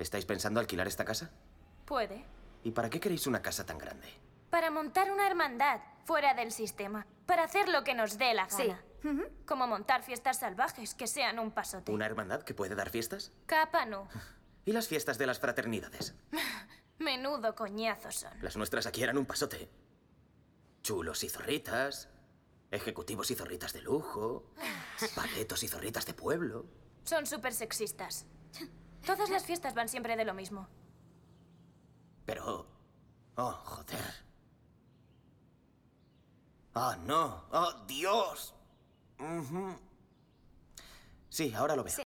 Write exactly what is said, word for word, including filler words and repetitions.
¿Estáis pensando alquilar esta casa? Puede. ¿Y para qué queréis una casa tan grande? Para montar una hermandad fuera del sistema. Para hacer lo que nos dé la gana. Sí. Uh-huh. Como montar fiestas salvajes que sean un pasote. ¿Una hermandad que puede dar fiestas? Capa no. ¿Y las fiestas de las fraternidades? Menudo coñazos son. Las nuestras aquí eran un pasote. Chulos y zorritas, ejecutivos y zorritas de lujo, paletos y zorritas de pueblo. Son súper sexistas. Todas las fiestas van siempre de lo mismo. Pero... Oh, joder. ¡Oh, no! ¡Oh, Dios! Uh-huh. Sí, ahora lo veo. Sí.